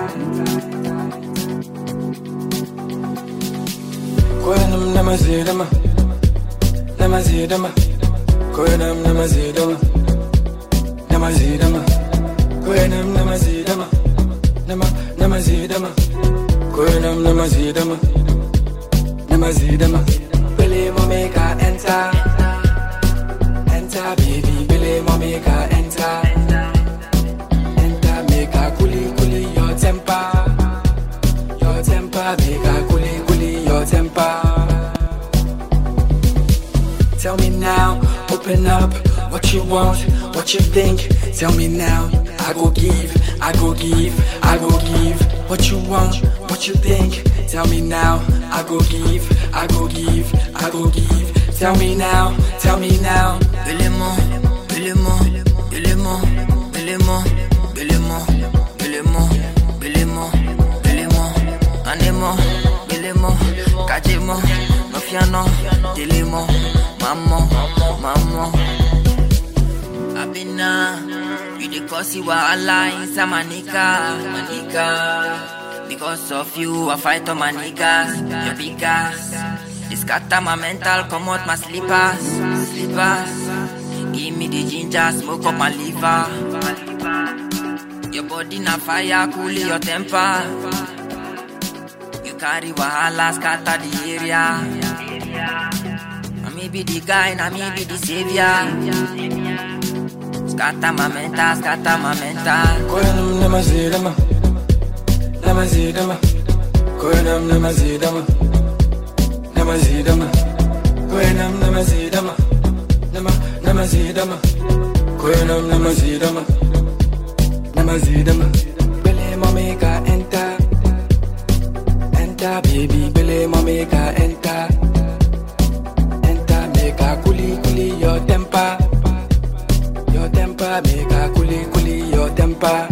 Koyanam namazidama, namazidama. Koyanam namazidama, namazidama. Koyanam namazidama, namazidama. Koyanam namazidama, namazidama. Bele mo make her enter, enter baby. Bele mo make her enter, enter make her kuli your temper, make her kuli your temper. Tell me now, open up, what you want, what you think. Tell me now, I go give, I go give, I go give. What you want, what you think. Tell me now, I go give, I go give, I go give. Tell me now, tell me now. Belemo, belemo, belemo, belemo, belemo, belemo, belemo, belemo, anemo, belemo, kajemo, mafiano, delemo, mamo, mamo. Abina, you the cause you are alive, manika. Because of you, I fight on my niggas, your big ass. They scatter my mental, come out my slippers. Give me the ginger, smoke up my liver. Your body na fire, cool your temper. You carry wahala, scatter the area. I may be the guy, I may be the savior. Scatter my mental. Koyanam namazidama, namazidama. Koyanam namazidama, namazidama. Koyanam namazidama, namazidama. Koyanam namazidama, namazidama. Bele mo make her enter, enter baby. Bele mo make her enter, enter make her kuli your temper, make her kuli your temper.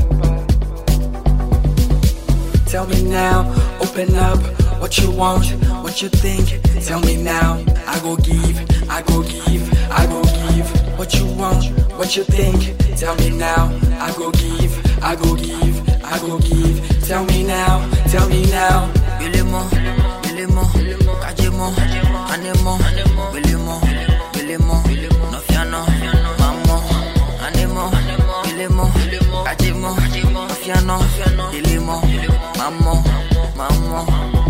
Tell me now, open up, what you want, what you think. Tell me now, I go give, I go give, I go give. What you want, what you think. Tell me now, I go give, I go give, I go give. Tell me now, tell me now. Belemo, belemo, kajemo, anemo, belemo, belemo, nofiano, mamo, anemo, belemo, kajemo, nofiano, delemo, mamo, mamo.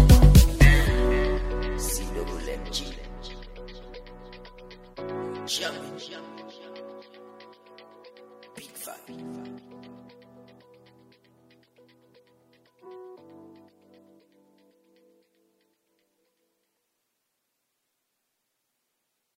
CWMG. Big five.